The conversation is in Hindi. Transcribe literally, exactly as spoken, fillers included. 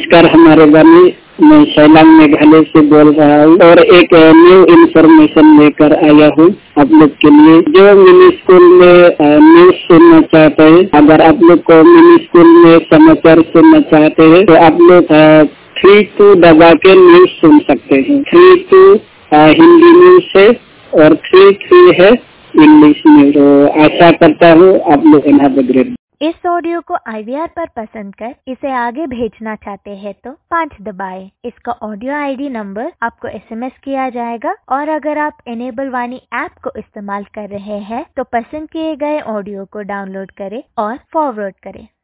नमस्कार हमारे बनी, मैं शैलांग मेघालय से बोल रहा हूँ और एक न्यू इन्फॉर्मेशन लेकर आया हूँ आप लोग के लिए। जो मिनी स्कूल में न्यूज सुनना चाहते हैं, अगर आप लोग को मिनी स्कूल में समाचार सुनना चाहते हैं तो आप लोग थ्री टू दबा के न्यूज सुन सकते हैं। थ्री टू हिंदी न्यूज है और थ्री थ्री है इंग्लिश न्यूज। तो आशा करता हूँ आप लोग हैव अ ग्रेट। इस ऑडियो को आई वी आर पर पसंद कर इसे आगे भेजना चाहते हैं तो पाँच दबाएं। इसका ऑडियो आई डी नंबर आपको एस एम एस किया जाएगा और अगर आप एनेबल वाणी ऐप को इस्तेमाल कर रहे हैं तो पसंद किए गए ऑडियो को डाउनलोड करें और फॉरवर्ड करें।